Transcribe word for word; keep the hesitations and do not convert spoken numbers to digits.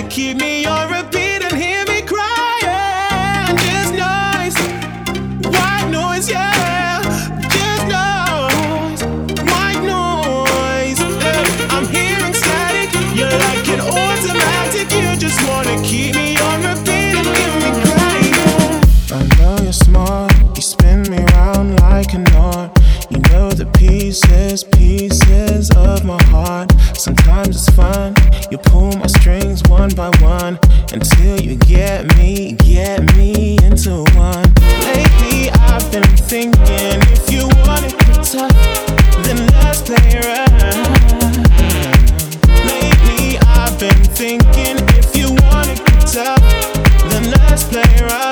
keep me on repeat and hear me crying. Just noise, white noise, yeah. Just noise, white noise. Yeah. I'm hearing static, you're like an automatic. You just wanna keep me on repeat and hear me crying. I know you're smart, you spin me round like a knot. You know the pieces, pieces of my heart. Sometimes it's fun, you pull my strings one by one until you get me, get me into one. Lately I've been thinking, if you want it tough, then let's play around. Lately I've been thinking, if you want it tough, then let's play around.